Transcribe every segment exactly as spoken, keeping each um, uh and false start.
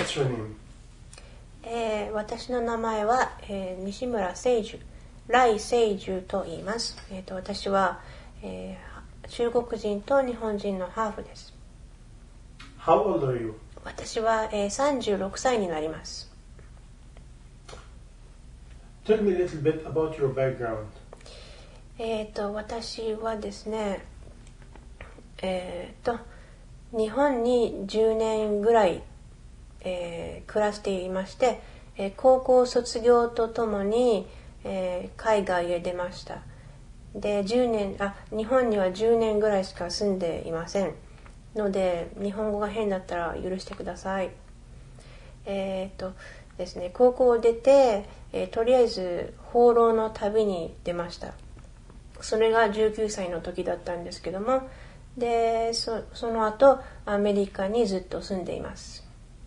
What's your name? えー、私の名前は、えー、西村聖樹、来聖樹と言います。えー、と私は、えー、中国人と日本人のハーフです。 How old are you? 私は、えー、さんじゅうろくさいになります。 Tell me a little bit about your background. えー、と私はですね、えー、と日本にじゅうねんぐらい、えー、暮らしていまして、えー、高校卒業とともに、えー、海外へ出ました。でじゅうねんあ日本にはじゅうねんぐらいしか住んでいませんので、日本語が変だったら許してください。えー、とですね、高校を出て、えー、とりあえず放浪の旅に出ました。それがじゅうきゅうさいの時だったんですけども、で そ, その後アメリカにずっと住んでいます。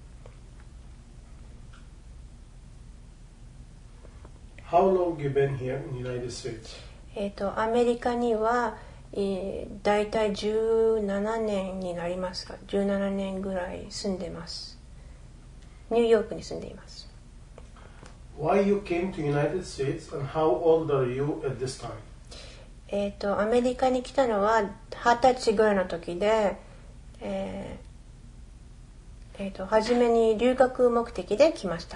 How long you been here in the United States? えっとアメリカには、えー、だいたいじゅうななねんになりますが、じゅうななねんぐらい住んでます。ニューヨークに住んでいます。 Why you came to United States and how old are you at this time? えっとアメリカに来たのははたちぐらいの時で、えーえー、と初めに留学目的で来ました。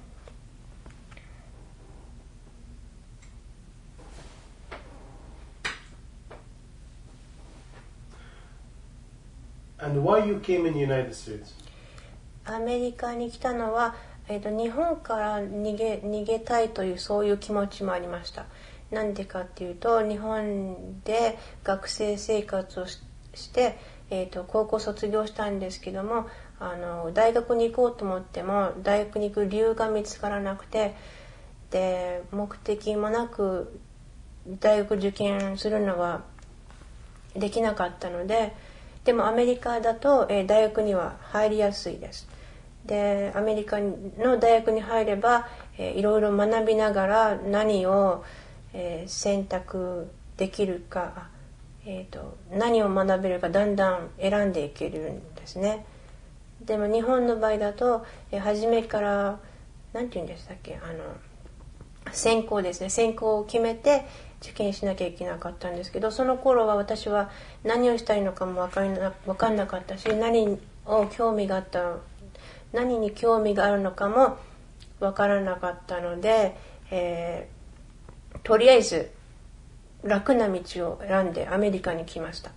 And why you came in the United States? アメリカに来たのは、えー、と日本から逃げ、逃げたいというそういう気持ちもありました。なんでかっていうと、日本で学生生活を し, して、えー、と高校卒業したんですけども、あの大学に行こうと思っても大学に行く理由が見つからなくて、で目的もなく大学受験するのはできなかったので、でもアメリカだと、えー、大学には入りやすいです。でアメリカの大学に入れば、えー、いろいろ学びながら何を、えー、選択できるか、えーと、何を学べるかだんだん選んでいけるんですね。でも日本の場合だと、えー、初めから何て言うんでしたっけ、あの専攻ですね、専攻を決めて受験しなきゃいけなかったんですけど、その頃は私は何をしたいのかも分かんな、分かんなかったし、何を興味があった何に興味があるのかも分からなかったので、えー、とりあえず楽な道を選んでアメリカに来ました。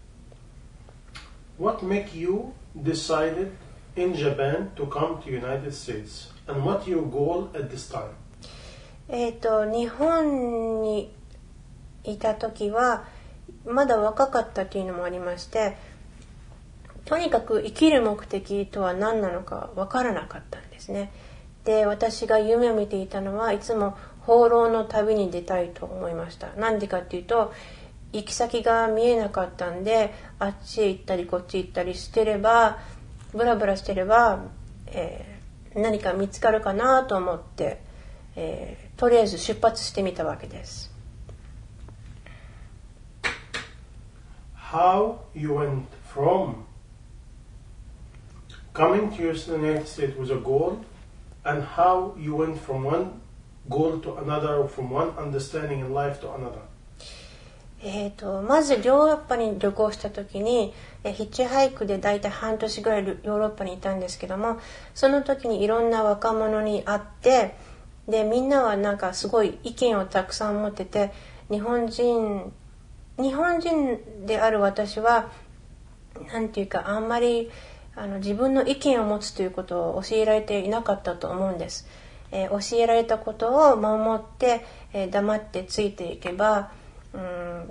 What make you decided in Japan to come to United States and what your goal at this time? えっと日本にいた時はまだ若かったというのもありまして、とにかく生きる目的とは何なのか分からなかったんですね。で私が夢を見ていたのはいつも放浪の旅に出たいと思いました。なんでかっていうと、行き先が見えなかったんで、あっちへ行ったりこっち行ったりしてれば、ブラブラしてれば、えー、何か見つかるかなと思って、えー、とりあえず出発してみたわけです。 How you went from coming to the United States with a goal and how you went from one goal to another, from one understanding in life to another. えーと、まずヨーロッパに旅行した時に、えヒッチハイクでだいたい半年ぐらいヨーロッパにいたんですけども、その時にいろんな若者に会って、でみんなはなんかすごい意見をたくさん持ってて、日本人日本人である私はなんていうか、あんまりあの自分の意見を持つということを教えられていなかったと思うんです。えー、教えられたことを守って、えー、黙ってついていけば、うん、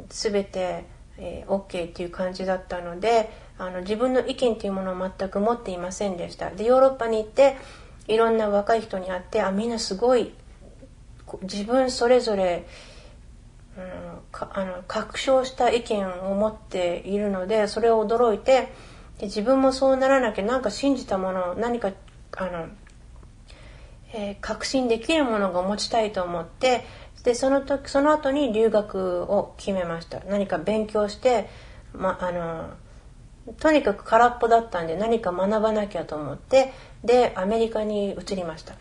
全て、えー、OK っていう感じだったので、あの自分の意見というものを全く持っていませんでした。でヨーロッパに行っていろんな若い人に会って、あみんなすごい自分それぞれ、うん、かあの確証した意見を持っているので、それを驚いて、で自分もそうならなきゃ、なんか信じたもの、何かあの、えー、確信できるものが持ちたいと思って、でその時その後に留学を決めました。何か勉強して、まあのとにかく空っぽだったんで何か学ばなきゃと思って、でアメリカに移りました。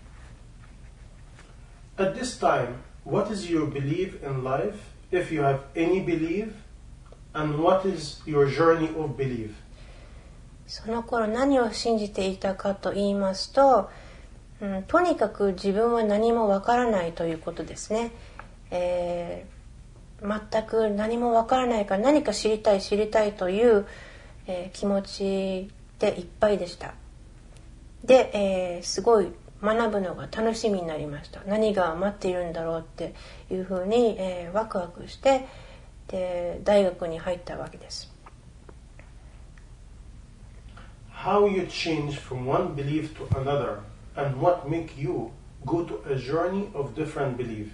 At this time, what is your belief in life, if you have any belief, and what is your journey of belief? その頃何を信じていたかと言いますと、うん、とにかく自分は何もわからないということですね、えー、全く何もわからないから何か知りたい知りたいという、えー、気持ちでいっぱいでした。で、えー、すごい学ぶのが楽しみになりました。何が待っているんだろうっていうふうに、えー、ワクワクしてで大学に入ったわけです。 How you change from one belief to another, and what make you go to a journey of different belief?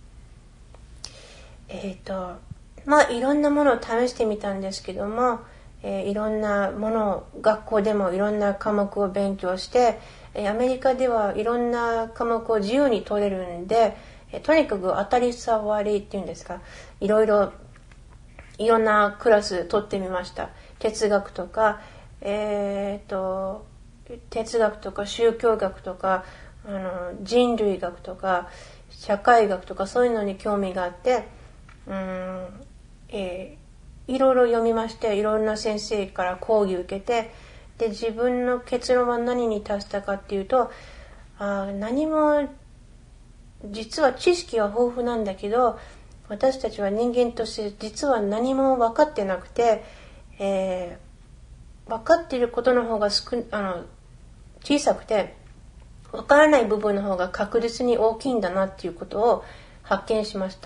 えっとまあいろんなものを試してみたんですけども、えー、いろんなものを学校でもいろんな科目を勉強して、えー、アメリカではいろんな科目を自由に取れるんで、えー、とにかく当たり障りっていうんですか、いろいろいろんなクラス取ってみました。哲学とか、えー、と哲学とか宗教学とかあの人類学とか社会学とかそういうのに興味があって、うーん、えー、いろいろ読みまして、いろんな先生から講義を受けて、で自分の結論は何に達したかっていうと、あ何も実は知識は豊富なんだけど、私たちは人間として実は何も分かってなくて、えー分かっていることの方が少あの小さくて、分からない部分の方が確実に大きいんだなっていうことを発見しました。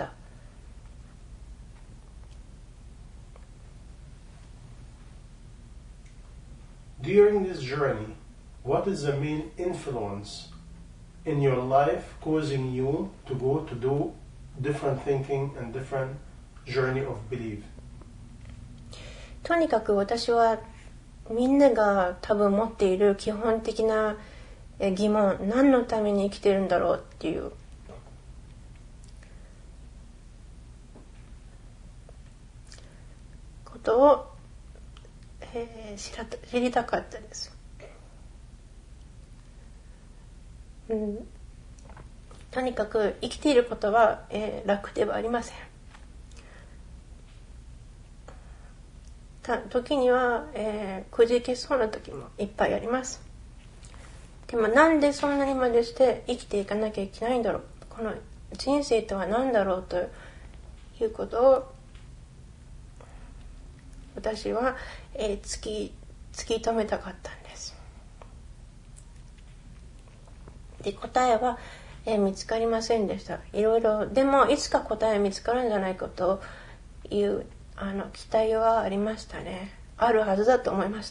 During this journey, what is the main influence in your life causing you to go to do different thinking and different journey of belief? とにかく私はみんなが多分持っている基本的な疑問、何のために生きてるんだろうっていうことを、えー、知ら知りたかったです、うん、とにかく生きていることは、えー、楽ではありません。時には、えー、くじけそうな時もいっぱいあります。でもなんでそんなにまでして生きていかなきゃいけないんだろう、この人生とは何だろうということを私は、えー、突き突き止めたかったんです。で答えは、えー、見つかりませんでした。いろいろでもいつか答え見つかるんじゃないかというあの期待はありましたね。あるはずだと思いました。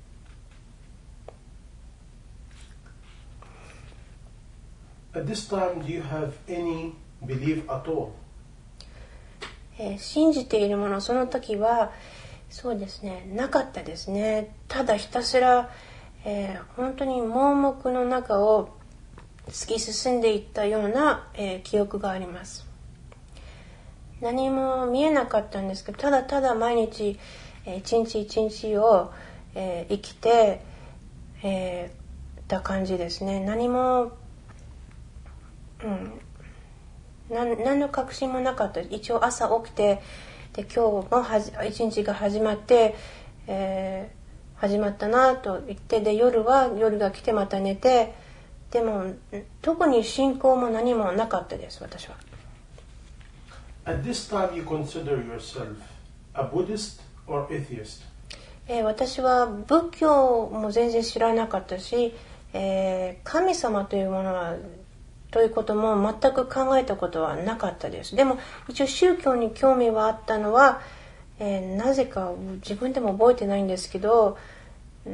At this time, do you have any belief at all? えー、信じているもの、その時はそうですね、なかったですね。ただひたすら、えー、本当に盲目の中を突き進んでいったような、えー、記憶があります。何も見えなかったんですけど、ただただ毎日、えー、一日一日を、えー、生きて、えー、た感じですね。何も、うん、何, 何の確信もなかった。一応朝起きて、で今日もはじ一日が始まって、えー、始まったなと言って、で夜は夜が来てまた寝て、でも特に信仰も何もなかったです、私は。 At this time, you consider yourself a Buddhist or atheist? えー、私は仏教も全然知らなかったし、えー、神様というものはということも全く考えたことはなかったです。でも一応宗教に興味はあったのは、えー、なぜか自分でも覚えてないんですけど、うん、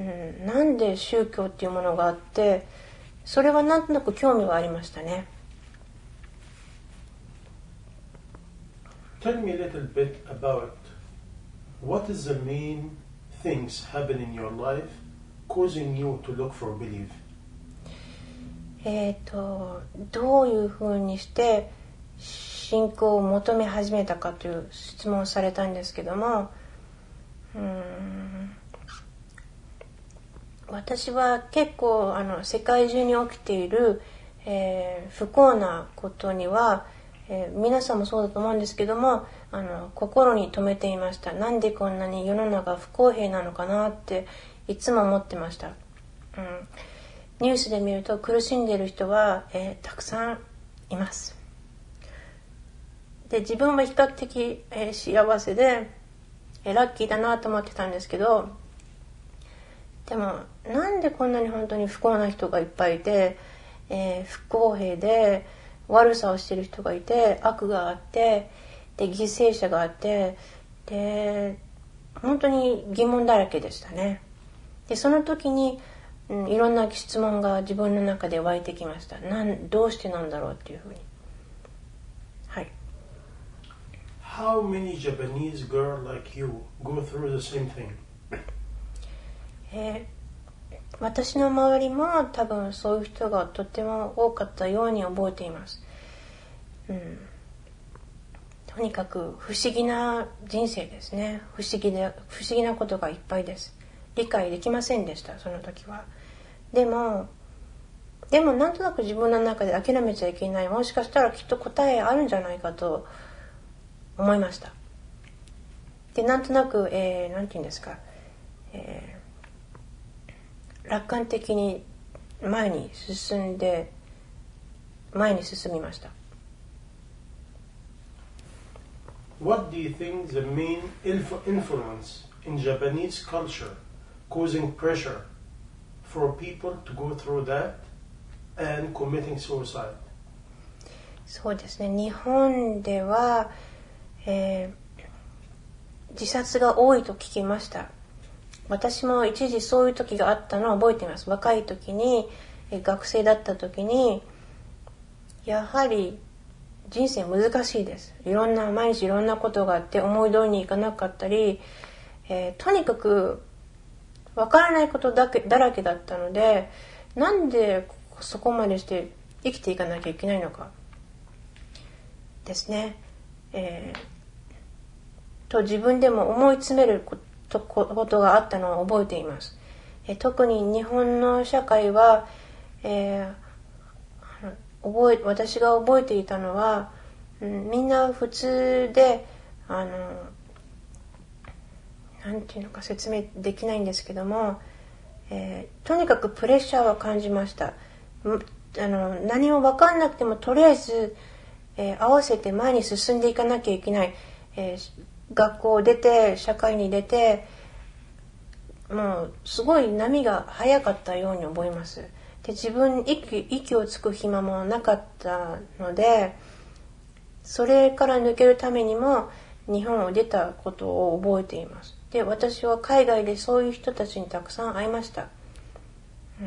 なんで宗教っていうものがあって、それはなんとなく興味はありましたね。 Tell me a little bit about what is the main things happen in your life causing you to look for belief? えっと、どういうふうにして信仰を求め始めたかという質問をされたんですけども、うーん私は結構あの世界中に起きている、えー、不幸なことには、えー、皆さんもそうだと思うんですけども、あの心に留めていました。なんでこんなに世の中不公平なのかなっていつも思ってました。うん、ニュースで見ると苦しんでいる人は、えー、たくさんいます。で、自分は比較的、えー、幸せで、えー、ラッキーだなと思ってたんですけど、でもなんでこんなに本当に不幸な人がいっぱいいて、えー、不公平で悪さをしている人がいて、悪があって、で犠牲者があって、で本当に疑問だらけでしたね。でその時に、うん、いろんな質問が自分の中で湧いてきました。なんどうしてなんだろうっていうふうに。はい。 How many Japanese girls like you go through the same thing? えー、私の周りも多分そういう人がとても多かったように覚えています。うん、とにかく不思議な人生ですね。不思議で不思議なことがいっぱいです。理解できませんでした、その時は。でもでもなんとなく自分の中で諦めちゃいけない、もしかしたらきっと答えあるんじゃないかと思いました。でなんとなく、えー、なんて言うんですか、えー楽観的に前に進んで前に進みました。 What do you think the main influence in Japanese culture causing pressure for people to go through that and committing suicide? そうですね、日本では、えー、自殺が多いと聞きました。私も一時そういう時があったのを覚えています。若い時に、学生だった時に、やはり人生難しいです。いろんな毎日いろんなことがあって思い通りにいかなかったり、えー、とにかくわからないことだけだらけだったので、なんでそこまでして生きていかなきゃいけないのかですね、えー、と自分でも思い詰めることことがあったのを覚えています。え特に日本の社会は、えー、覚え私が覚えていたのは、うん、みんな普通で、あのなんていうのか説明できないんですけども、えー、とにかくプレッシャーを感じました。あの何も分かんなくてもとりあえず、えー、合わせて前に進んでいかなきゃいけない。えー学校を出て社会に出て、もうすごい波が速かったように覚えます。で自分息息をつく暇もなかったので、それから抜けるためにも日本を出たことを覚えています。で私は海外でそういう人たちにたくさん会いました。うん、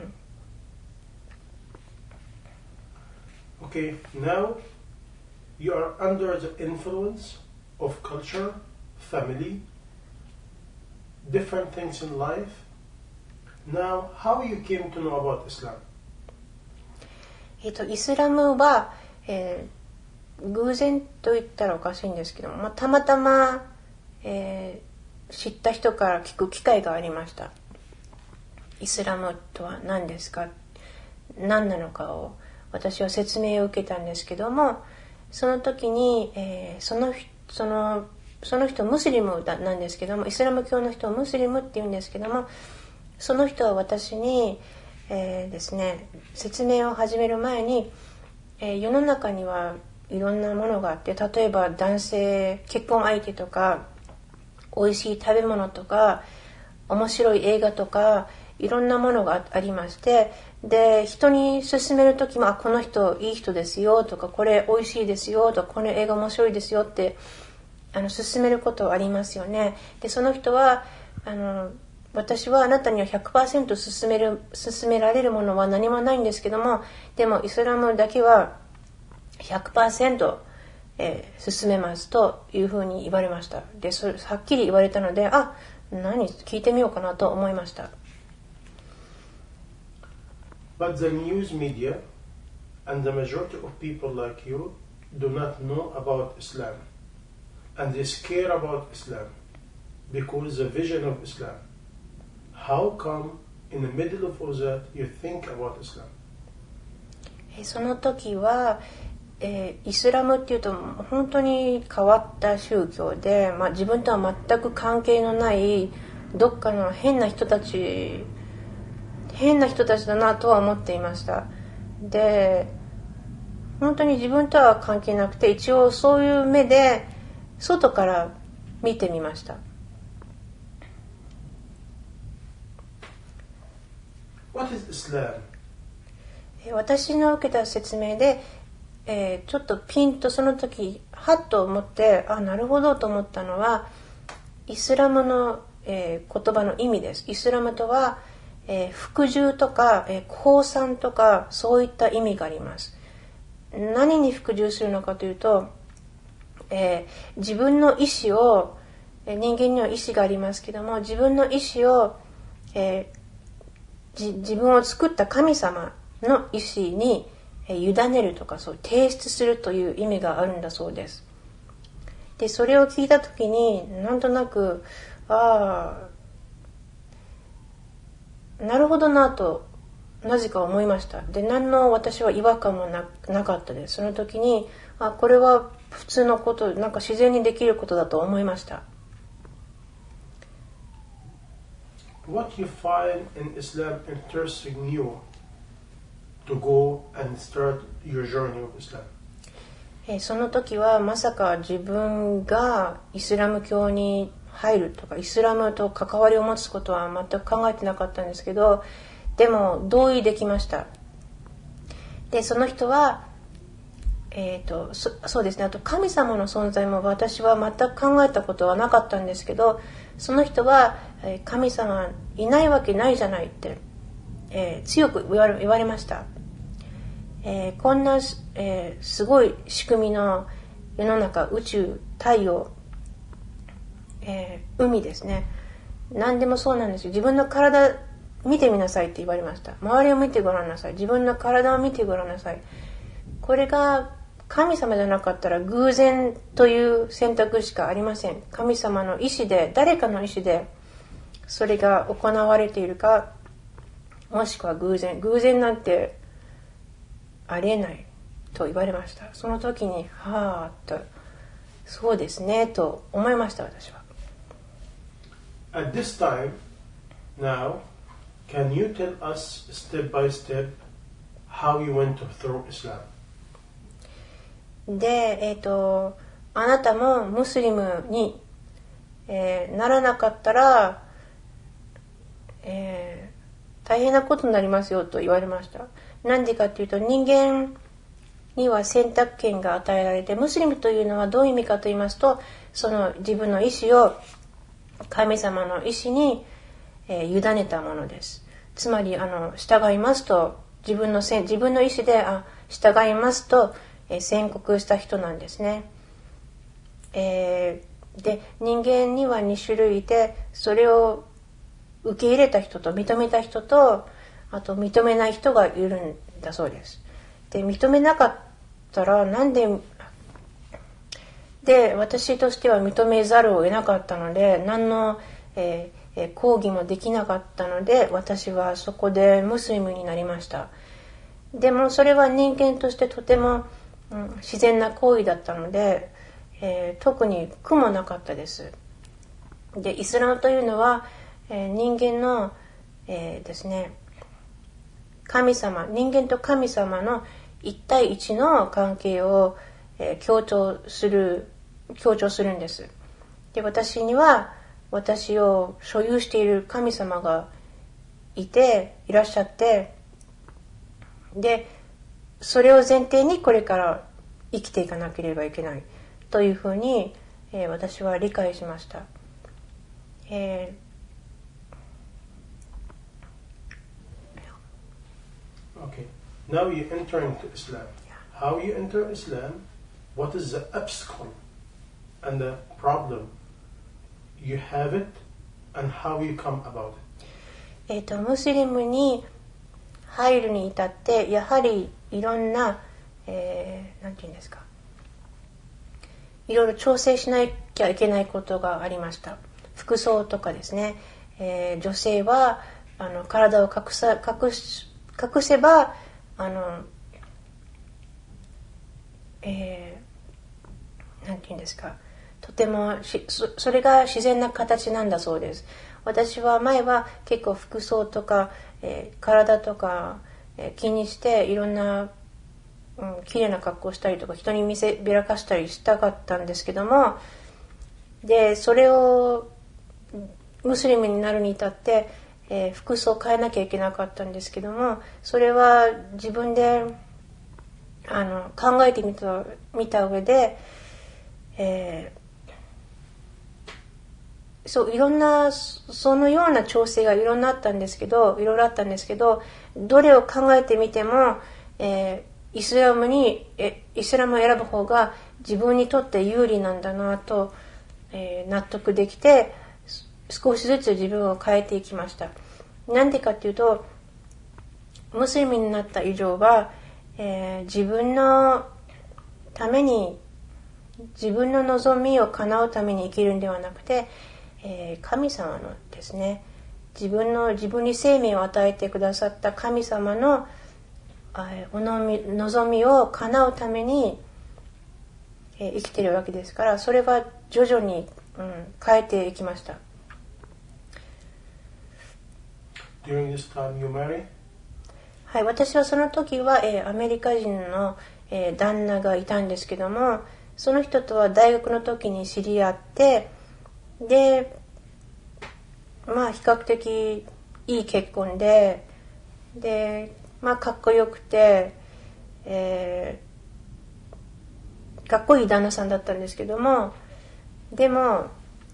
Okay, now you are under the influence of culture, family, different things in life. Now, how you came to know about Islam? えっと、イスラムは、えー、偶然と言ったらおかしいんですけども、まあ、たまたま、えー、知った人から聞く機会がありました。イスラムとは何ですか、何なのかを私は説明を受けたんですけども、その時に、えー、そのそのその人ムスリムだなんですけども、イスラム教の人をムスリムって言うんですけども、その人は私に、えー、ですね、説明を始める前に、えー、世の中にはいろんなものがあって、例えば男性、結婚相手とか、美味しい食べ物とか、面白い映画とか、いろんなものがありまして、で人に勧める時も、あ、この人いい人ですよとか、これ美味しいですよとか、この映画面白いですよってあの勧めることありますよね。でその人はあの私はあなたには ひゃくパーセント 勧める勧められるものは何もないんですけども、でもイスラムだけは ひゃくパーセント、えー、勧めますというふうに言われました。でそれはっきり言われたので、あ、何聞いてみようかなと思いました。 But the news media and the majority of people like you do not know about Islam, and they care about Islam because the vision of Islam. How come in the middle of all that you think about Islam? その時は、えー、イスラムっていうと本当に変わった宗教で、まあ、自分とは全く関係のないどっかの変な人たち変な人たちだなとは思っていました。で、本当に自分とは関係なくて、一応そういう目で外から見てみました。 What is Islam? 私の受けた説明で、えー、ちょっとピンとその時はっと思って、あ、なるほどと思ったのはイスラムの、えー、言葉の意味です。イスラムとは、えー、服従とか、えー、降参とかそういった意味があります。何に服従するのかというと、えー、自分の意思を、えー、人間には意思がありますけども、自分の意思を、えー、じ自分を作った神様の意思に、えー、委ねるとか、そう提出するという意味があるんだそうです。で、それを聞いたときになんとなく、ああ、なるほどなとなぜか思いました。で、何の私は違和感も な, なかったです。その時に、あ、これは普通のこと、なんか自然にできることだと思いました。 What you find in Islam interesting you to go and start your journey of Islam? えー、その時はまさか自分がイスラム教に入るとか、イスラムと関わりを持つことは全く考えてなかったんですけど、でも同意できました。で、その人は、えーと、そ, そうですね。あと神様の存在も私は全く考えたことはなかったんですけど、その人は、えー、神様いないわけないじゃないって、えー、強く言われ、言われました。えー、こんな、えー、すごい仕組みの世の中、宇宙、太陽、えー、海ですね。何でもそうなんですよ。自分の体見てみなさいって言われました。周りを見てごらんなさい。自分の体を見てごらんなさい。これが神様じゃなかったら偶然という選択しかありません。神様の意志で、誰かの意志でそれが行われているか、もしくは偶然。偶然なんてありえないと言われました。その時に、はぁと、そうですねと思いました、私は。 At this time, now, can you tell us step by step how you went through Islam? で、えっと、あなたもムスリムに、えー、ならなかったら、えー、大変なことになりますよと言われました。なんでかっていうと、人間には選択権が与えられて、ムスリムというのはどういう意味かと言いますと、その自分の意志を神様の意志に、えー、委ねたものです。つまり、あの、従いますと、自分のせ自分の意志で、あ、従いますと、えー、宣告した人なんですね。えー、で、人間にはに種類いて、それを受け入れた人と認めた人と、あと認めない人がいるんだそうです。で、認めなかったらなんで、で、私としては認めざるを得なかったので、何の、えー、抗議もできなかったので、私はそこでムスリムになりました。でもそれは人間としてとても、うん、自然な行為だったので、えー、特に苦もなかったです。で、イスラムというのは、えー、人間の、えー、ですね、神様、人間と神様の一対一の関係を、えー、強調する、強調するんです。で、私には私を所有している神様がいて、いらっしゃって、で、それを前提にこれから生きていかなければいけないというふうに、えー、私は理解しました。えー Okay. Now you enter into Islam. How you enter Islam? What is the obstacle and the problem? You have it, and how you come about it? えっと、ムスリムに入るに至って、やはりいろんな、えー、なんていうんですか、いろいろ調整しなきゃいけないことがありました。服装とかですね、えー、女性はあの体を隠さ隠し隠せばあの、えー、なんていうんですか、とてもし そ, それが自然な形なんだそうです。私は前は結構服装とか、えー、体とか、えー、気にしていろんな、うん、綺麗な格好をしたりとか人に見せびらかしたりしたかったんですけども、でそれをムスリムになるに至って、えー、服装を変えなきゃいけなかったんですけども、それは自分であの考えてみた、見た上で、えーそういろんなそのような調整がいろんなあったんですけどいろいろあったんですけど、どれを考えてみても、えー、イスラムにえイスラムを選ぶ方が自分にとって有利なんだなと、えー、納得できて、少しずつ自分を変えていきました。なんでかっていうと、ムスリムになった以上は、えー、自分のために自分の望みを叶うために生きるんではなくて、えー、神様のですね、自分の自分に生命を与えてくださった神様の、えー、おのみ望みを叶うために、えー、生きているわけですから、それが徐々に、うん、変えていきました。 During this time you married? はい、私はその時は、えー、アメリカ人の、えー、旦那がいたんですけども、その人とは大学の時に知り合って、でまあ比較的いい結婚で、でまあかっこよくて、えー、かっこいい旦那さんだったんですけども、でも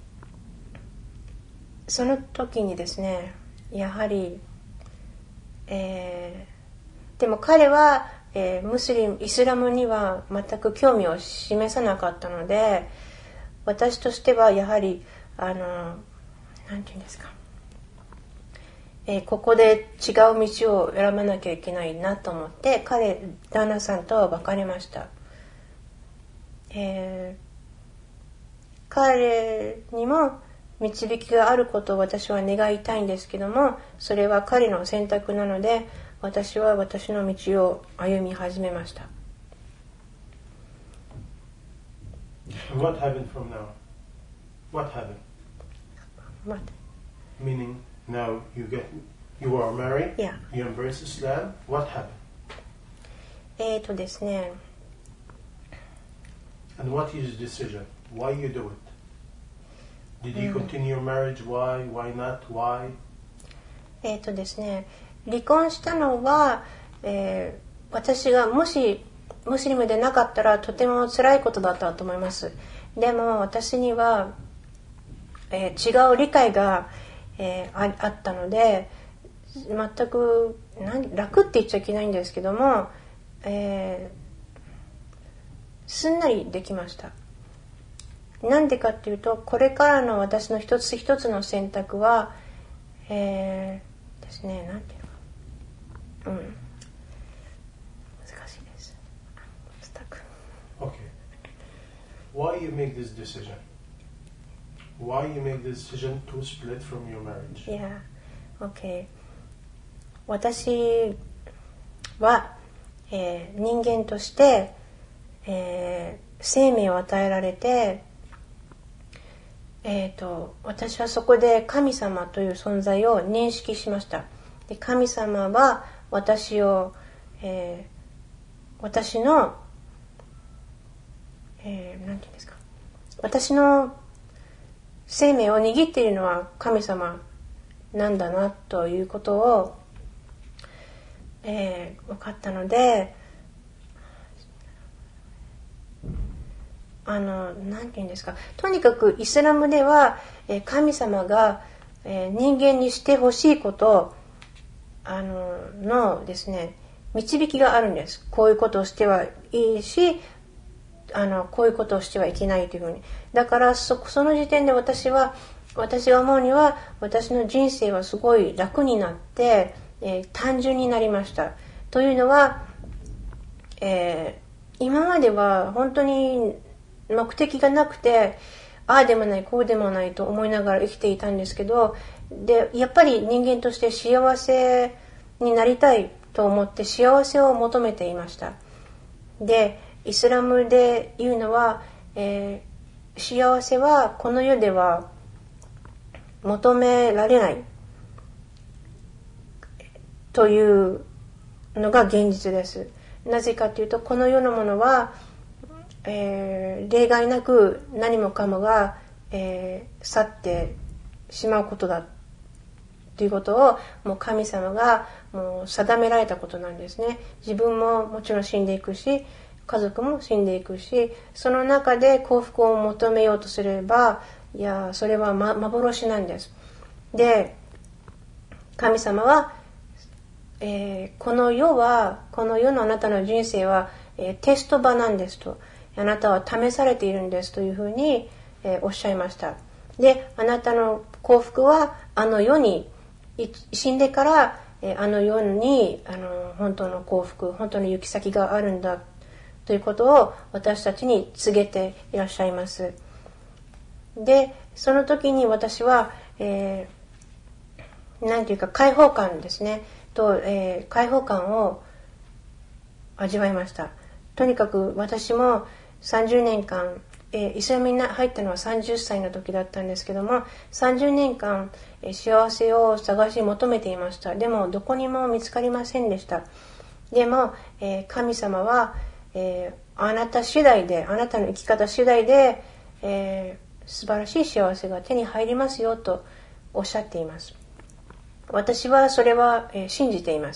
その時にですね、やはり、えー、でも彼は、えー、ムスリムイスラムには全く興味を示さなかったので、私としてはやはりあのなんていうんですか、えー、ここで違う道を選ばなきゃいけないなと思って、彼旦那さんとは別れました。えー、彼にも導きがあることを私は願いたいんですけども、それは彼の選択なので、私は私の道を歩み始めました。 What happened from now? What happened? What? Meaning now you get you are married, yeah. you embrace Islam. What happened? えーとですね。 And what is your decision? Why you do it? Did you continue your marriage? Why? Why not? Why? えーとですね。離婚したのは、えー、私がもしムスリムでなかったらとても辛いことだったと思います。でも私には、えー、違う理解が、えー、あ, あったので、全く何楽って言っちゃいけないんですけども、えー、すんなりできました。なんでかっていうと、これからの私の一つ一つの選択は、えー、ですね、なんていうのか、うん、難しいです。スタック。 Okay. Why you make this decision? Why you make the decision to split from your marriage? Yeah. Okay. 私は、えー、人間として、えー、生命を与えられて、えーと、私はそこで神様という存在を認識しました。で、神様は私を、えー、私の、えー、なんていうんですか、私の生命を握っているのは神様なんだなということを、えー、分かったので、あのなんていうんですか、とにかくイスラムでは、えー、神様が、えー、人間にしてほしいことあののですね、導きがあるんです。こういうことをしてはいいし、あのこういうことをしてはいけないというふうに。だからそその時点で私は私が思うには、私の人生はすごい楽になって、えー、単純になりました。というのは、えー、今までは本当に目的がなくて、ああでもないこうでもないと思いながら生きていたんですけど、 でやっぱり人間として幸せになりたいと思って幸せを求めていました。でイスラムで言うのは、えー、幸せはこの世では求められないというのが現実です。なぜかというとこの世のものは、えー、例外なく何もかもが、えー、去ってしまうことだということをもう神様がもう定められたことなんですね。自分ももちろん死んでいくし家族も死んでいくし、その中で幸福を求めようとすればいやそれは、ま、幻なんです。で神様は、えー、この世はこの世のあなたの人生は、えー、テスト場なんですと、あなたは試されているんですというふうに、えー、おっしゃいました。であなたの幸福はあの世に死んでから、えー、あの世にあの本当の幸福本当の行き先があるんだということを私たちに告げていらっしゃいます。でその時に私は、えー、なんていうか解放感ですねと、えー、解放感を味わいました。とにかく私もさんじゅうねんかん、えー、イスラムに入ったのはさんじゅっさいの時だったんですけども、さんじゅうねんかん、えー、幸せを探し求めていました。でもどこにも見つかりませんでした。でも、えー、神様は、えー、あなた次第であなたの生き方次第で、えー、素晴らしい幸せが手に入りますよとおっしゃっています。私はそれは、えー、信じています。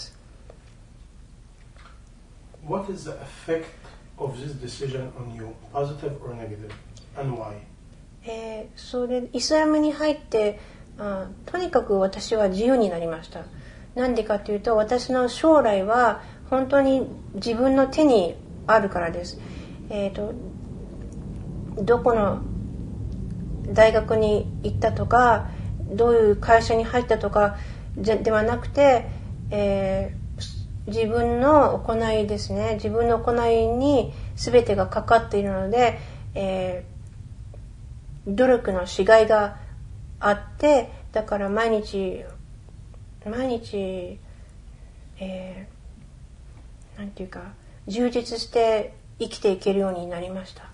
What is the effect of this decision on you, positive or negative, and why? えー、それイスラムに入ってあとにかく私は自由になりました。なんでかというと私の将来は本当に自分の手にあるからです。えーと、どこの大学に行ったとかどういう会社に入ったとかではなくて、えー、自分の行いですね、自分の行いに全てがかかっているので、えー、努力のしがいがあって、だから毎日毎日、えー、なんていうか充実して生きていけるようになりました。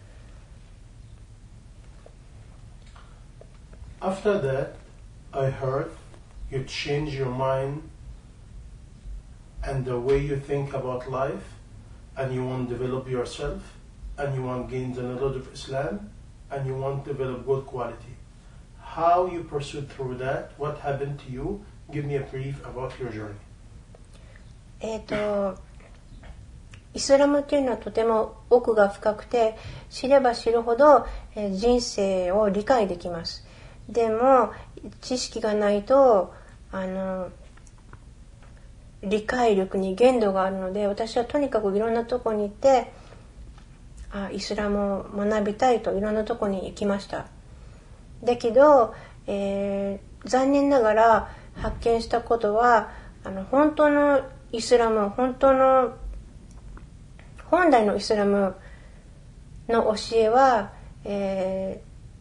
After that, I heard you change your mind and the way you think about life, and you want to develop yourself, and you want to gain the knowledge of Islam, and you want to develop good quality. How you pursued through that? What happened to you? Give me a brief about your journey. えっとイスラムというのはとても奥が深くて、知れば知るほど、えー、人生を理解できます。でも知識がないとあの理解力に限度があるので、私はとにかくいろんなとこに行ってあイスラムを学びたいといろんなとこに行きました。だけど、えー、残念ながら発見したことはあの本当のイスラム本当の本来のイスラムの教えは、え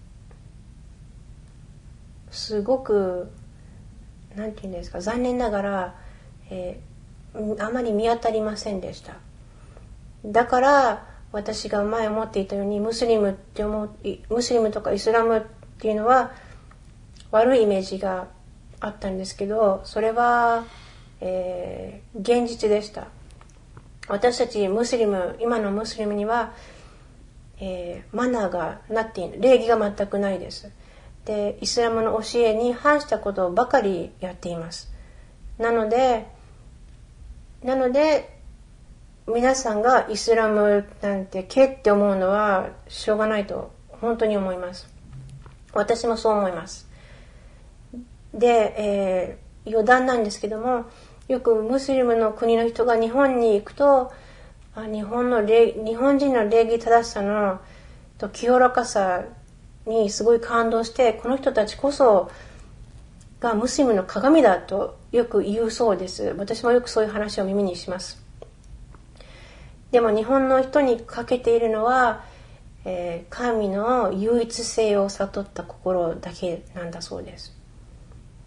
ー、すごくなんていうんですか、残念ながら、えー、あまり見当たりませんでした。だから私が前思っていたようにムスリムって思うムスリムとかイスラムっていうのは悪いイメージがあったんですけど、それは、えー、現実でした。私たちムスリム今のムスリムには、えー、マナーがなっている、礼儀が全くないです。でイスラムの教えに反したことばかりやっています。なのでなので皆さんがイスラムなんてけって思うのはしょうがないと本当に思います。私もそう思います。で、えー、余談なんですけども、よくムスリムの国の人が日本に行くと、あ日本の礼日本人の礼儀正しさのと清らかさにすごい感動して、この人たちこそがムスリムの鏡だとよく言うそうです。私もよくそういう話を耳にします。でも日本の人に欠けているのは、えー、神の唯一性を悟った心だけなんだそうです。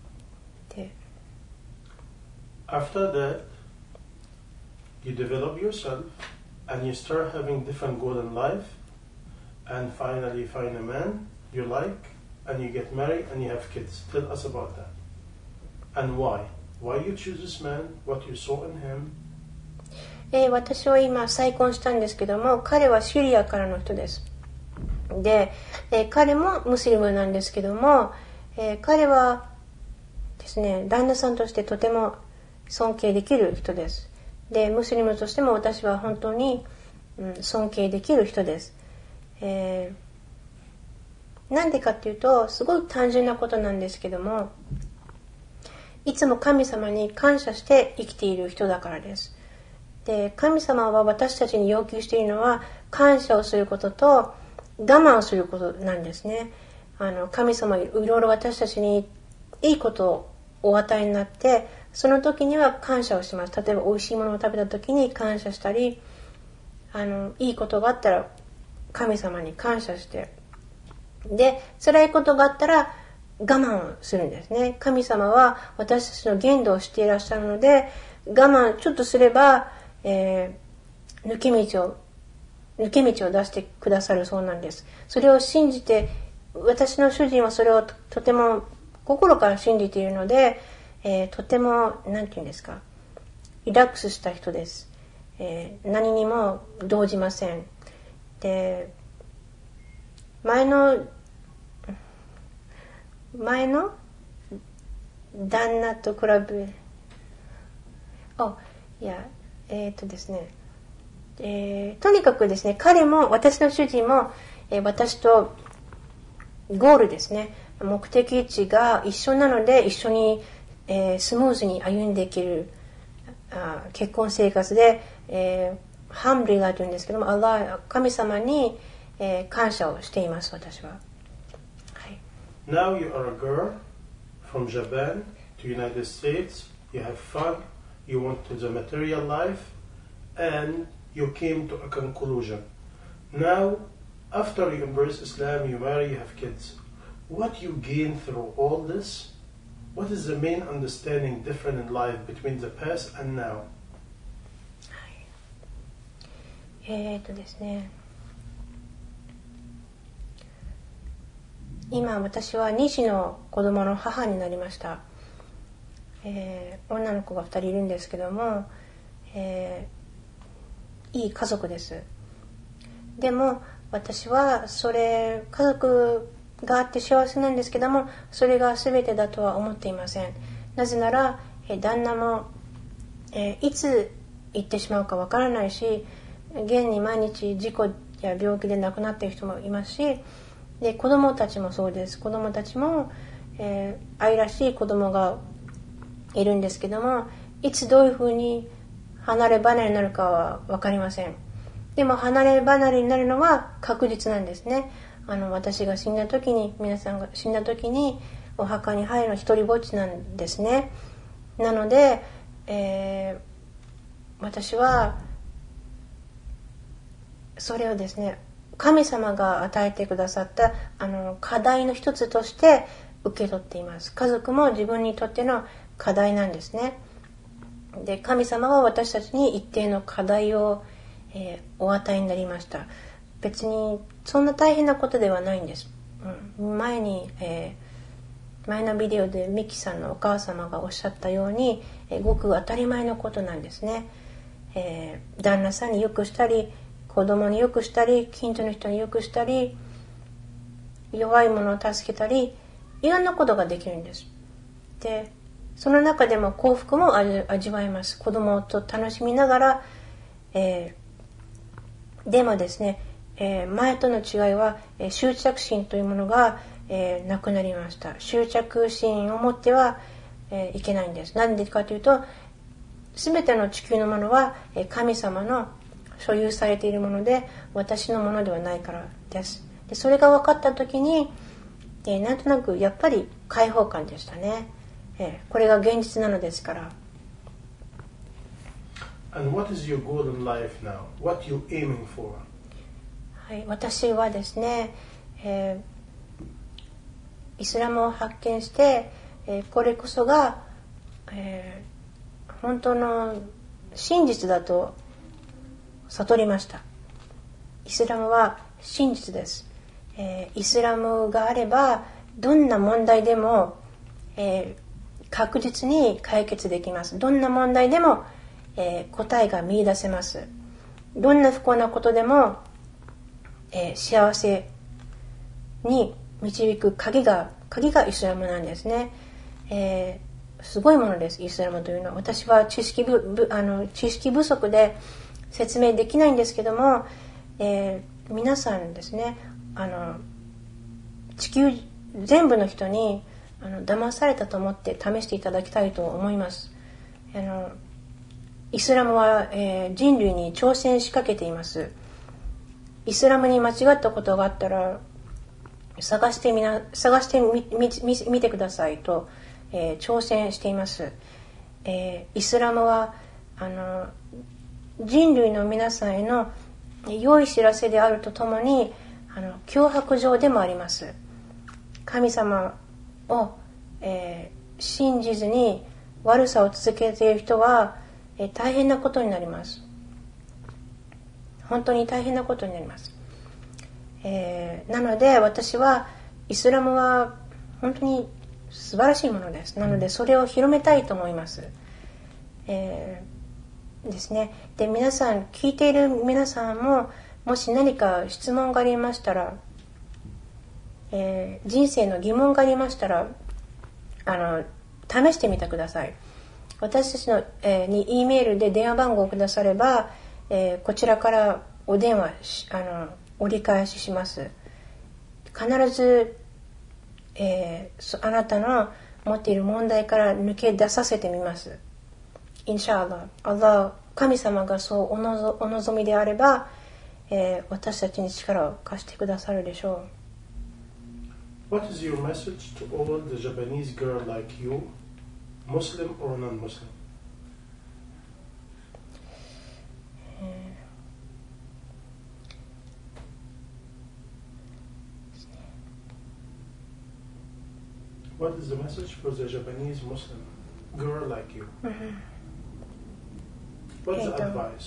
After that, you develop yourself and you start having different goals in life, and finally you find a man you like and you get married and you have kids. Tell us about that. And why? Why you choose this man? What you saw in him? えー、私は今再婚したんですけども、彼はシリアからの人です。で、えー、彼もムスリムなんですけども、えー、彼はですね、旦那さんとしてとても尊敬できる人です。で、ムスリムとしても私は本当に、うん、尊敬できる人です。えー、なんでかっていうと、すごい単純なことなんですけども、いつも神様に感謝して生きている人だからです。で、神様は私たちに要求しているのは感謝をすることと我慢をすることなんですね。あの神様いろいろ私たちにいいことをお与えになって、その時には感謝をします。例えば美味しいものを食べた時に感謝したり、あのいいことがあったら神様に感謝して、で辛いことがあったら我慢をするんですね。神様は私たちの限度を知っていらっしゃるので、我慢ちょっとすれば、えー、抜け道を抜け道を出してくださるそうなんです。それを信じて、私の主人はそれを と, とても心から信じているので、えー、とてもなんていうんですか、リラックスした人です。えー、何にも動じません。で、前の前の旦那と比べ、あ、いや、えっとですね、えー、とにかくですね、彼も私の主人も、えー、私とゴールですね、目的地が一緒なので、一緒に、えー、スムーズに歩んでいけるあ結婚生活で、えー、ハンブリラーというんですけども、アラー、神様に、えー、感謝をしています、私は。 Now you are a girl from Japan to United States. You have fun. You want the material life, and you came to a conclusion. Now, after you embrace Islam, you marry, you have kids. What you gain through all this? What is the main understanding different in life between the past and now? えーとですね。今私はに児の子供の母になりました。えー、女の子がふたりいるんですけども、えー、いい家族です。でも私はそれ家族があって幸せなんですけども、それが全てだとは思っていません。なぜなら、えー、旦那も、えー、いつ行ってしまうかわからないし、現に毎日事故や病気で亡くなっている人もいますし、で子供たちもそうです。子供たちも、えー、愛らしい子供がいるんですけども、いつどういうふうに離れ離れになるかは分かりません。でも離れ離れになるのは確実なんですね。あの私が死んだ時に、皆さんが死んだ時にお墓に入るの一人ぼっちなんですね。なので、えー、私はそれをですね、神様が与えてくださったあの課題の一つとして受け取っています。家族も自分にとっての課題なんですね。で、神様は私たちに一定の課題を、えー、お与えになりました。別にそんな大変なことではないんです。うん、前に、えー、前のビデオでミキさんのお母様がおっしゃったように、えー、ごく当たり前のことなんですね。えー、旦那さんによくしたり、子供によくしたり、近所の人によくしたり、弱い者を助けたり、いろんなことができるんです。で、その中でも幸福も味わえます。子供と楽しみながら、えー、でもですね、えー、前との違いは、えー、執着心というものが、えー、なくなりました。執着心を持っては、えー、いけないんです。なんでかというと、すべての地球のものは、えー、神様の所有されているもので、私のものではないからです。で、それが分かったときに、えー、なんとなくやっぱり解放感でしたね。えー、これが現実なのですから。 And what is your goal in life now? What you aiming for? はい、私はですね、えー、イスラムを発見して、えー、これこそが、えー、 本当の真実だと悟りました。イスラムは真実です。えー、イスラムがあればどんな問題でも、えー、確実に解決できます。どんな問題でも、えー、答えが見出せます。どんな不幸なことでも、えー、幸せに導く鍵が鍵がイスラムなんですね。えー、すごいものです。イスラムというのは。私は知識不あの知識不足で説明できないんですけども、えー、皆さんですね、あの地球全部の人にあの騙されたと思って試していただきたいと思います。あのイスラムは、えー、人類に挑戦しかけています。イスラムに間違ったことがあったら探してみな探してみみみ見てくださいと、えー、挑戦しています。えー、イスラムはあの人類の皆さんへの良い知らせであるとともに、あの脅迫状でもあります。神様を、えー、信じずに悪さを続けている人は、えー、大変なことになります。本当に大変なことになります。えー、なので私はイスラムは本当に素晴らしいものです。なのでそれを広めたいと思います。えーですね。で、皆さん聞いている皆さんももし何か質問がありましたら、えー、人生の疑問がありましたら、あの試してみてください。私たちの、えー、に E メールで電話番号をくだされば、えー、こちらからお電話しあの折り返しします。必ず、えー、あなたの持っている問題から抜け出させてみます。インシャアラ、アラー、神様がそうおのぞお望みであれば、えー、私たちに力を貸してくださるでしょう。What is your message to all the Japanese girl like you, Muslim or non-Muslim? えー、What is the message for the Japanese Muslim girl like you?、mm-hmm. What's the advice? はい、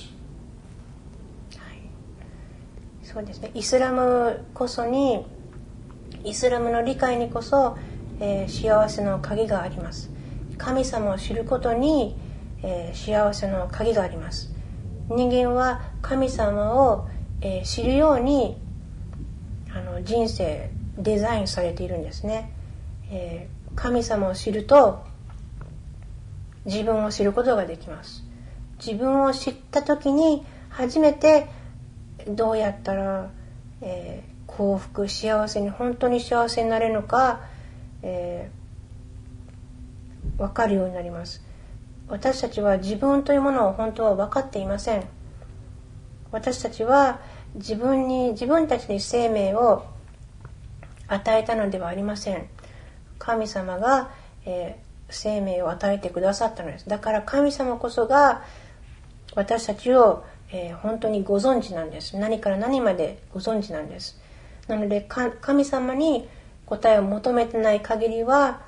そうですね。イスラムこそに、イスラムの理解にこそ、えー、幸せの鍵があります。神様を知ることに、えー、幸せの鍵があります。人間は神様を、えー、知るようにあの人生デザインされているんですね。えー、神様を知ると自分を知ることができます。自分を知った時に初めてどうやったら、えー、幸福、幸せに本当に幸せになれるのか、えー、分かるようになります。私たちは自分というものを本当は分かっていません。私たちは自分に自分たちに生命を与えたのではありません。神様が、えー、生命を与えてくださったのです。だから神様こそが私たちを、えー、本当にご存知なんです。何から何までご存知なんです。なので神様に答えを求めてない限りは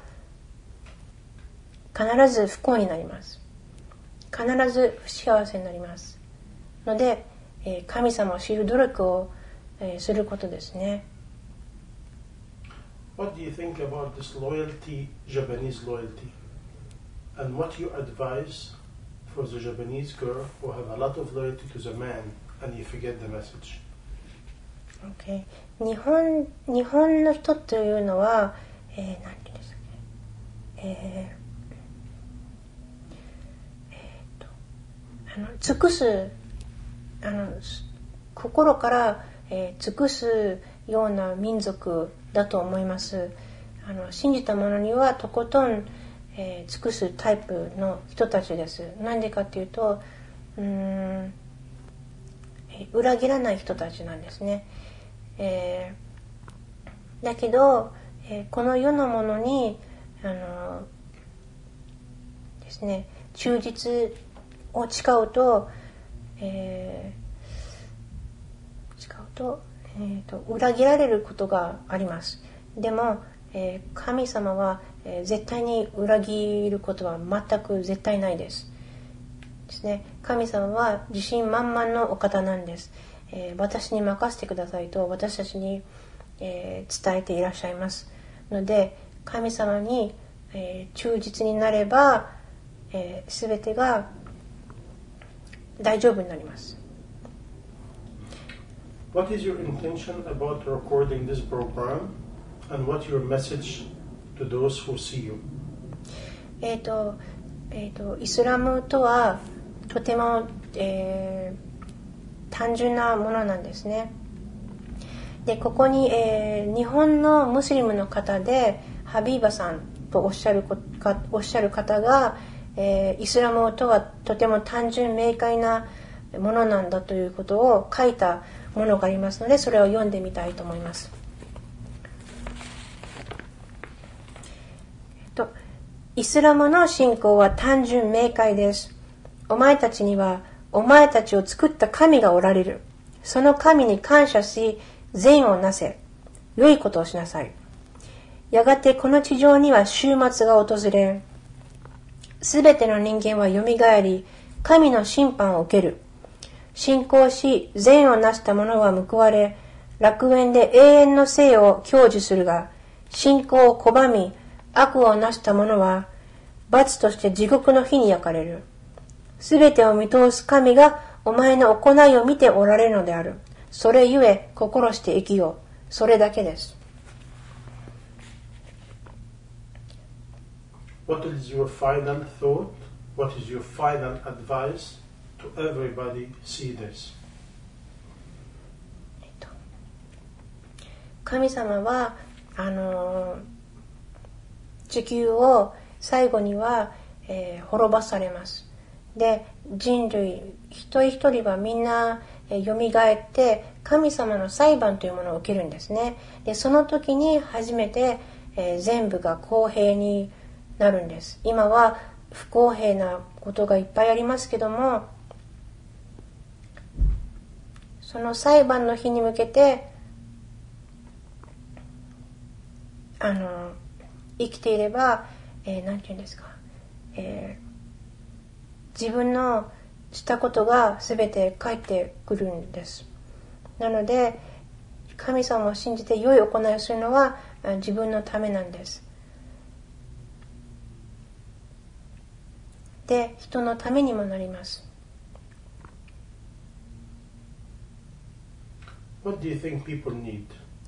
必ず不幸になります。必ず不幸せになりますので、えー、神様を知る努力を、えー、することですね。 What do you think about this loyalty, Japanese loyalty? And what you advise for the Japanese girl who have a lot of loyalty to the man and you forget the message? Okay. 日本日本の人というのは、えー、何て言うんですかね。えー、えー、とあの尽くすあの心から、えー、尽くすような民族だと思います。あの信じた者にはとことん、えー、尽くすタイプの人たちです。なんでかっていうと、うーん、えー、裏切らない人たちなんですね。えー、だけど、えー、この世のものにあのですね、忠実を誓うと、えー、誓うと、えーと、裏切られることがあります。でも、えー、神様は、えー、絶対に裏切ることは全く絶対ないです。 ですね。神様は自信満々のお方なんです。えー、私に任せてくださいと私たちに、えー、伝えていらっしゃいますので、神様に、えー、忠実になれば、えー、全てが大丈夫になります。 What is your intention about recording this program and what's your message to those who see you? えっと、えっと、イスラムとはとても、えー単純なものなんですね。で、ここに、えー、日本のムスリムの方でハビーバさんとおっしゃるかおっしゃる方が、えー、イスラムとはとても単純明快なものなんだということを書いたものがありますので、それを読んでみたいと思います。えっと、イスラムの信仰は単純明快です。お前たちにはお前たちを作った神がおられる。その神に感謝し、善をなせ。良いことをしなさい。やがてこの地上には終末が訪れ、すべての人間はよみがえり、神の審判を受ける。信仰し、善をなした者は報われ、楽園で永遠の生を享受するが、信仰を拒み、悪をなした者は、罰として地獄の火に焼かれる。すべてを見通す神がお前の行いを見ておられるのである。それゆえ心して生きよう。それだけです。 What is your final thought? What is your final advice to everybody see this? 神様はあの地球を最後には、えー、滅ばされます。で、人類一人一人はみんなよみがえって神様の裁判というものを受けるんですね。で、その時に初めて、えー、全部が公平になるんです。今は不公平なことがいっぱいありますけども、その裁判の日に向けてあの生きていれば、えー、なんて言うんですか、えー自分のしたことが全て返ってくるんです。なので神様を信じて良い行いをするのは自分のためなんです。で、人のためにもなります。 What do you think people need?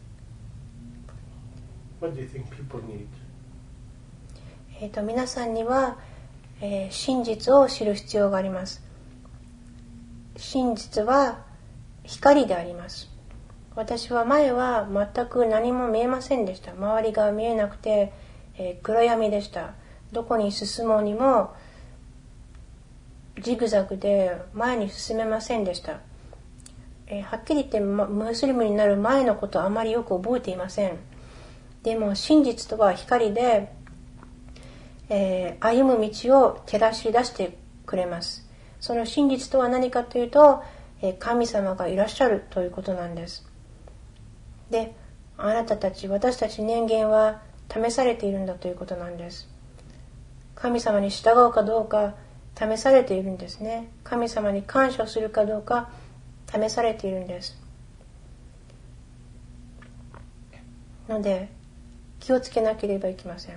What do you think people need? えっと、皆さんにはえー、真実を知る必要があります。真実は光であります。私は前は全く何も見えませんでした。周りが見えなくて、えー、暗闇でした。どこに進もうにもジグザグで前に進めませんでした。えー、はっきり言って、ま、ムスリムになる前のことはあまりよく覚えていません。でも真実とは光でえー、歩む道を照らし出してくれます。その真実とは何かというと、えー、神様がいらっしゃるということなんです。で、あなたたち、私たち人間は試されているんだということなんです。神様に従うかどうか試されているんですね。神様に感謝するかどうか試されているんです。ので、気をつけなければいけません。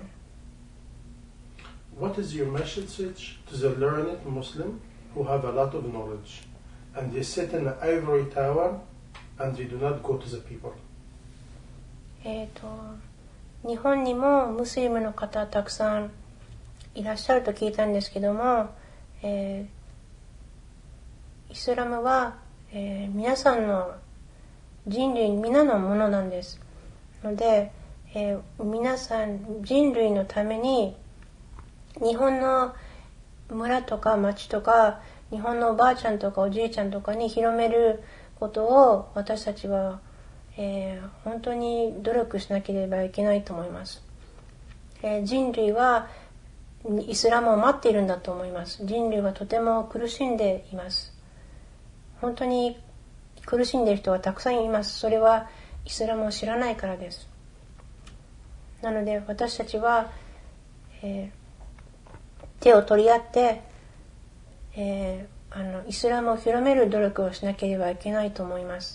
What is your message to the learned Muslim who have a lot of knowledge and they sit in an ivory tower and they do not go to the people? えっと、日本にもムスリムの方たくさんいらっしゃると聞いたんですけども、えー、イスラムは、えー、皆さんの人類皆のものなんです。ので、えー、皆さん人類のために日本の村とか町とか日本のおばあちゃんとかおじいちゃんとかに広めることを私たちは、えー、本当に努力しなければいけないと思います。えー、人類はイスラムを待っているんだと思います。人類はとても苦しんでいます。本当に苦しんでいる人はたくさんいます。それはイスラムを知らないからです。なので私たちは、えー手を取り合って、 えー、あのイスラムを広める努力をしなければいけないと思います。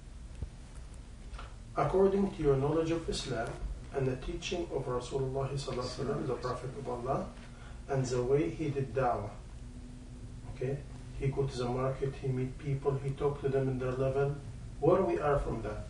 According to your knowledge of Islam and the teaching of Rasulullah sallallahu alaihi wasallam, the Prophet of Allah, and the way he did da'wah. Okay, he go to the market, he meet people, he talk to them in their level. Where we are from that?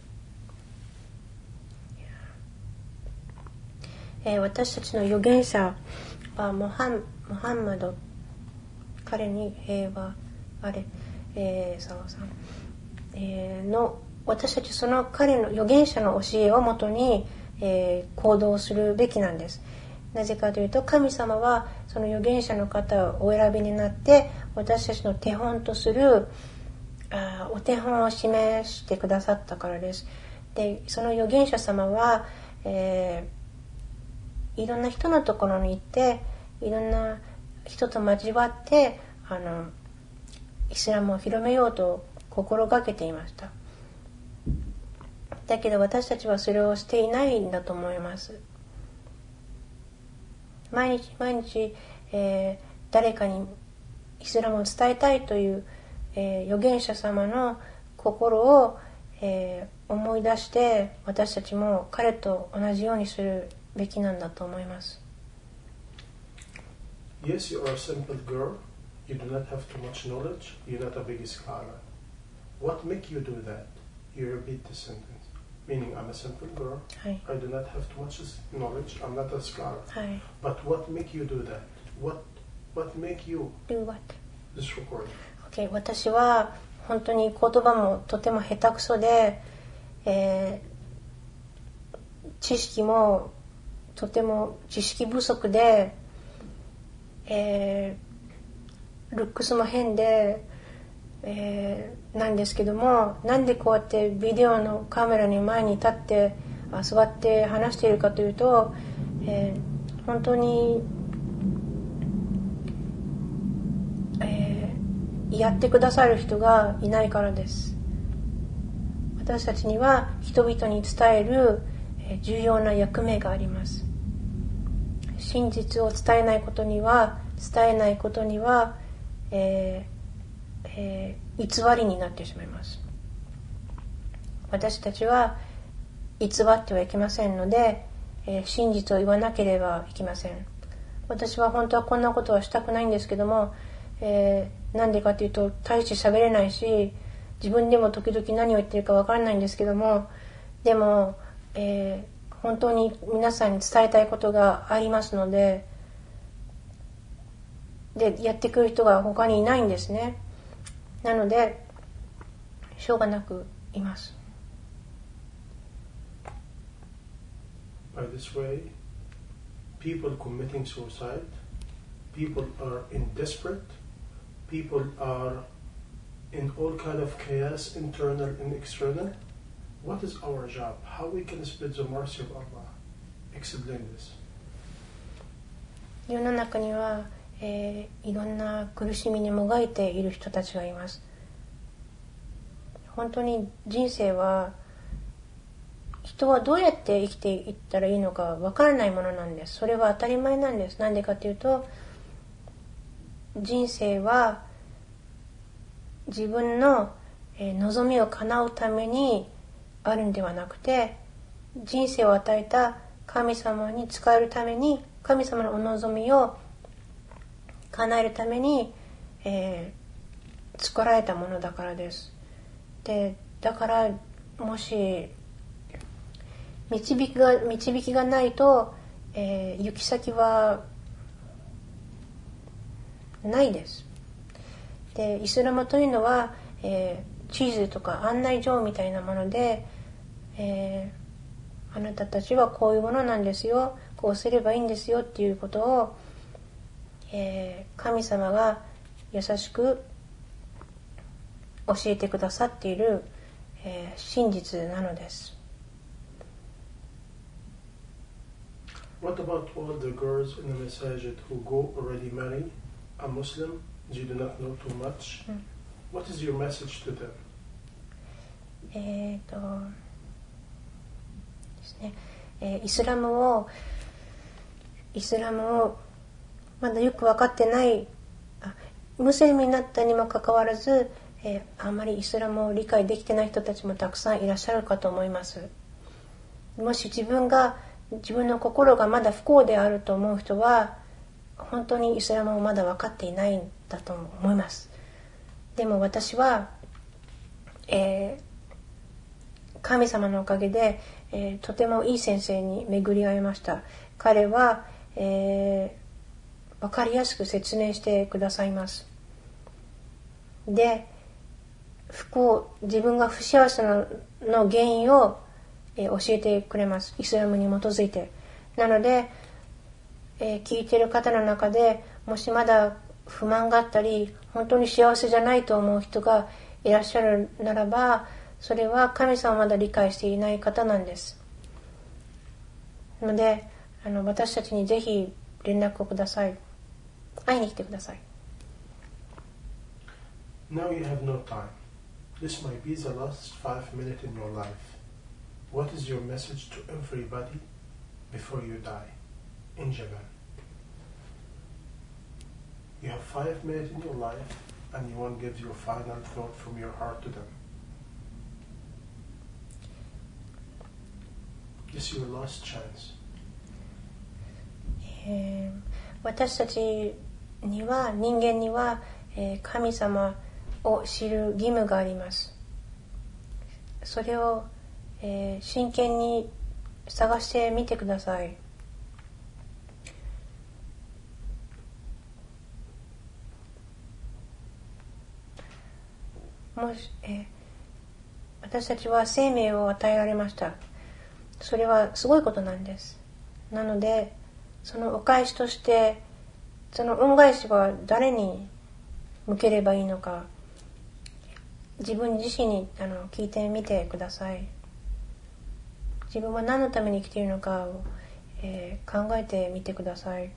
えー、私たちの預言者はモハン、モハンマド、彼に平和あれ、えー、さん、えー、の私たちその彼の預言者の教えをもとに、えー、行動するべきなんです。なぜかというと、神様はその預言者の方をお選びになって私たちの手本とするあお手本を示してくださったからです。で、その預言者様は、えーいろんな人のところに行っていろんな人と交わってあのイスラムを広めようと心がけていました。だけど私たちはそれをしていないんだと思います。毎日毎日、えー、誰かにイスラムを伝えたいという、えー、預言者様の心を、えー、思い出して私たちも彼と同じようにするべきなんだと思います。 Yes, you are a simple girl. You do not have too much knowledge. You're not a big scholar. What make you do that? You repeat the sentence. Meaning, I'm a simple girl. はい、 I do not have too much knowledge. I'm not a scholar. はい、 But what make you do that? What What make you Do what? this recording? Okay, 私は本当に言葉もとても下手くそで、えー、知識もとても知識不足で、えー、ルックスも変で、えー、なんですけども、なんでこうやってビデオのカメラに前に立って座って話しているかというと、えー、本当に、えー、やってくださる人がいないからです。私たちには人々に伝える重要な役目があります。真実を伝えないことには伝えないことには、えーえー、偽りになってしまいます。私たちは偽ってはいけませんので、えー、真実を言わなければいけません。私は本当はこんなことはしたくないんですけども、えー、なんでかというと大して喋れないし、自分でも時々何を言ってるかわからないんですけども、でも、えー本当に皆さんに伝えたいことがありますので、でやってくる人が他にいないんですね。なのでしょうがなくいます。 By this way, people committing suicide, people are in desperate, people are in all kind of chaos, internal and external.What is our job? How we can spread the mercy of Allah? Explain this. 世の中には、えー、いろんな苦しみにもがいている人たちがいます。本当に人生は人はどうやって生きていったらいいのかわからないものなんです。それは当たり前なんです。なんでかというと、人生は自分の、えー、望みを叶うためにあるんではなくて、人生を与えた神様に仕えるために、神様のお望みを叶えるために、えー、作られたものだからです。で、だからもし導きが導きがないと、えー、行き先はないです。で、イスラムというのは、えー、地図とか案内状みたいなもので、えー、あなたたちはこういうものなんですよ、こうすればいいんですよっていうことを、えー、神様が優しく教えてくださっている、えー、真実なのです。 What about all the girls in the masajid who go already marry a Muslim, you do not know too much? What is your message to them? えーとですね、えー、イスラムをイスラムをまだよく分かってない、あ、 ムスリムになったにもかかわらず、えー、あんまりイスラムを理解できてない人たちもたくさんいらっしゃるかと思います。もし自分が自分の心がまだ不幸であると思う人は本当にイスラムをまだ分かっていないんだと思います。でも私は、えー、神様のおかげで、えー、とてもいい先生に巡り会いました。彼は、えー、分かりやすく説明してくださいます。で、不幸、自分が不幸せの、の原因を、えー、教えてくれます。イスラムに基づいて。なので、えー、聞いている方の中でもしまだ不満があったり本当に幸せじゃないと思う人がいらっしゃるならば、それは神様をまだ理解していない方なんです。のであの私たちにぜひ連絡をください。会いに来てください。 Now you have no time. This might be the last five minutes in your life. What is your message to everybody before you die in Japan? You have five minutes in your life and you want to give your final thought from your heart to them. This is your last chance. えー、私たちには人間には、えー、神様を知る義務があります。それを、えー、真剣に探してみてください。もし、えー、私たちは生命を与えられました。それはすごいことなんです。なのでそのお返しとしてその恩返しは誰に向ければいいのか、自分自身にあの聞いてみてください。自分は何のために生きているのかを、えー、考えてみてください。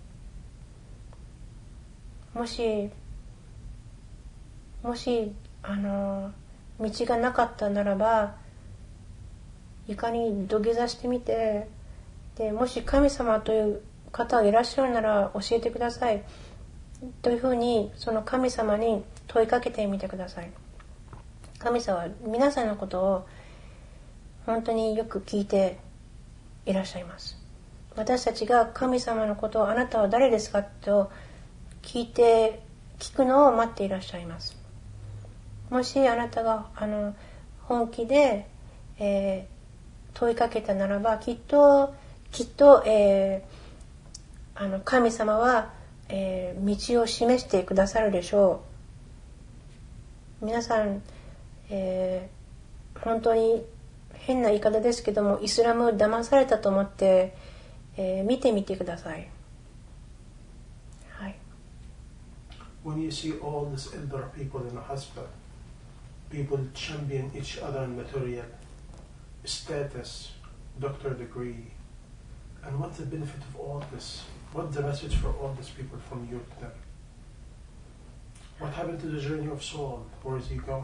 もしもしあの道がなかったならば床に土下座してみて、でもし神様という方がいらっしゃるなら教えてくださいというふうにその神様に問いかけてみてください。神様は皆さんのことを本当によく聞いていらっしゃいます。私たちが神様のことをあなたは誰ですかと聞いて聞くのを待っていらっしゃいます。もしあなたがあの本気で、えー問いかけたならばきっときっと、えー、あの神様は、えー、道を示してくださるでしょう。皆さん、えー、本当に変な言い方ですけどもイスラムを騙されたと思って、えー、見てみてください。はい。 When you see all these elder people in the hospital, people champion each other in material status, doctor degree, and what's the benefit of all this? What's the message for all these people from you to them? What happened to the journey of soul? Where is he going?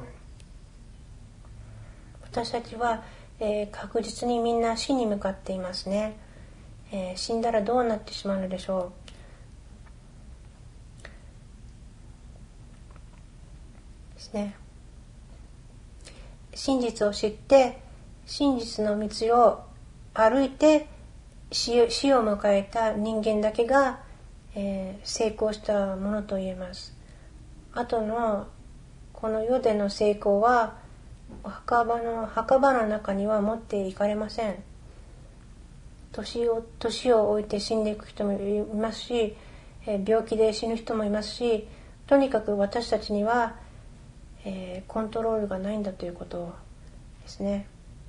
私たちは、えー、確実にみんな死に向かっていますね、えー、死んだらどうなってしまうのでしょうですね。真実を知って真実の道を歩いて 死, 死を迎えた人間だけが、えー、成功したものと言えます。あとのこの世での成功は墓場の墓場の中には持っていかれません。年を年を置いて死んでいく人もいますし、えー、病気で死ぬ人もいますし、とにかく私たちには、えー、コントロールがないんだということですね。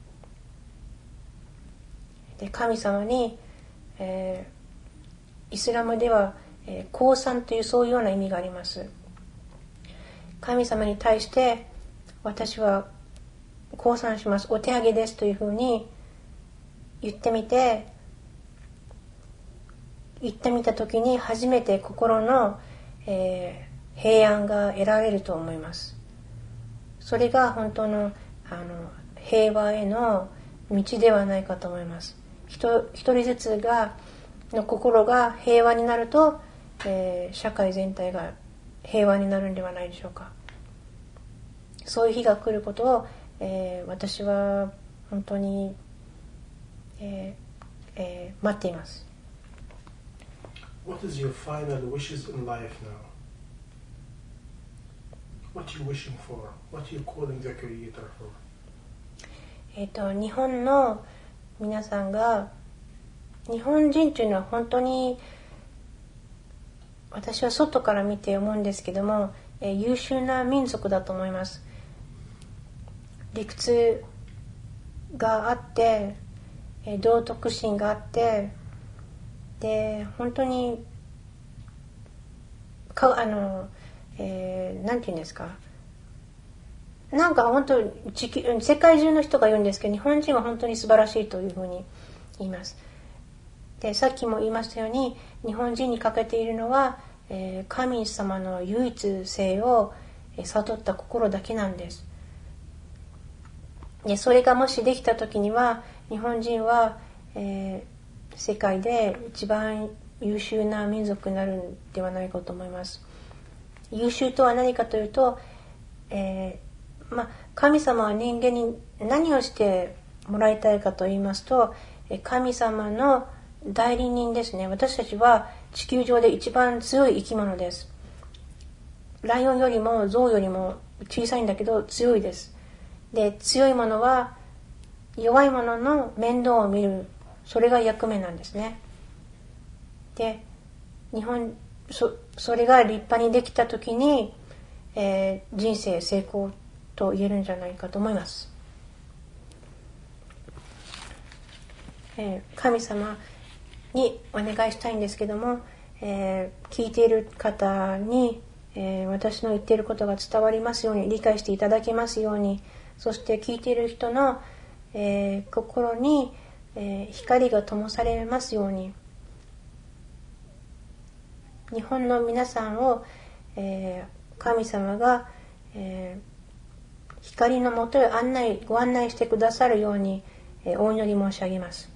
で神様に、えー、イスラムでは、えー、降参というそういうような意味があります。神様に対して私は降参します、お手上げですというふうに言ってみて言ってみた時に初めて心の、えー、平安が得られると思います。それが本当の、あの平和への道ではないかと思います。一人ずつがの心が平和になると、えー、社会全体が平和になるんではないでしょうか。そういう日が来ることを、えー、私は本当に、えーえー、待っています。 What is your final wishes in life now? What are you wishing for? What are you calling the Creator for? えっと、日本の皆さんが、日本人というのは本当に、私は外から見て思うんですけども、えー、優秀な民族だと思います。理屈があって、えー、道徳心があって、で本当にかあの、えー、なんていうんですか、なんか本当地球世界中の人が言うんですけど、日本人は本当に素晴らしいというふうに言います。でさっきも言いましたように、日本人に欠けているのは、えー、神様の唯一性を悟った心だけなんです。でそれがもしできた時には、日本人は、えー、世界で一番優秀な民族になるんではないかと思います。優秀とは何かというと、えーまあ、神様は人間に何をしてもらいたいかと言いますと、神様の代理人ですね。私たちは地球上で一番強い生き物です。ライオンよりもゾウよりも小さいんだけど強いです。で強いものは弱いものの面倒を見る、それが役目なんですね。で日本 そ, それが立派にできた時に、えー、人生成功と言えるんじゃないかと思います。えー、神様にお願いしたいんですけども、えー、聞いている方に、えー、私の言っていることが伝わりますように、理解していただけますように、そして聞いている人の、えー、心に、えー、光が灯されますように、日本の皆さんを、えー、神様が、えー、光のもとへ案内ご案内してくださるように、えー、お祈り申し上げます。